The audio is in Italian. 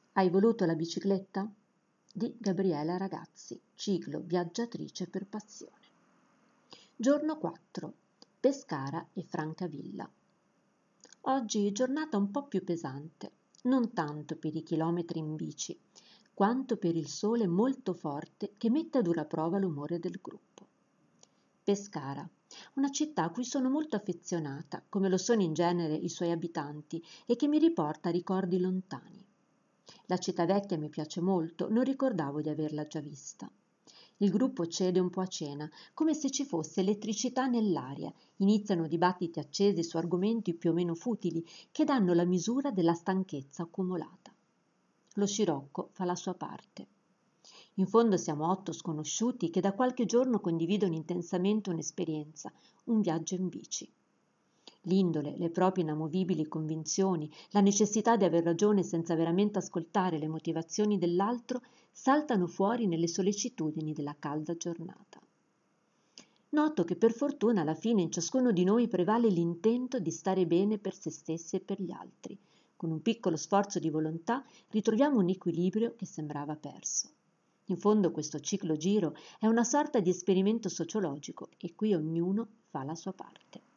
Hai voluto la bicicletta? Di Gabriela Ragazzi, ciclo viaggiatrice per passione. Giorno 4. Pescara e Francavilla. Oggi giornata un po' più pesante, non tanto per i chilometri in bici, quanto per il sole molto forte che mette a dura prova l'umore del gruppo. Pescara, una città a cui sono molto affezionata, come lo sono in genere i suoi abitanti, e che mi riporta a ricordi lontani. La città vecchia mi piace molto, non ricordavo di averla già vista. Il gruppo cede un po' a cena, come se ci fosse elettricità nell'aria. Iniziano dibattiti accesi su argomenti più o meno futili che danno la misura della stanchezza accumulata. Lo scirocco fa la sua parte. In fondo siamo 8 sconosciuti che da qualche giorno condividono intensamente un'esperienza, un viaggio in bici. L'indole, le proprie inamovibili convinzioni, la necessità di aver ragione senza veramente ascoltare le motivazioni dell'altro saltano fuori nelle sollecitudini della calda giornata. Noto che per fortuna alla fine in ciascuno di noi prevale l'intento di stare bene per se stessi e per gli altri. Con un piccolo sforzo di volontà ritroviamo un equilibrio che sembrava perso. In fondo questo ciclo giro è una sorta di esperimento sociologico e qui ognuno fa la sua parte.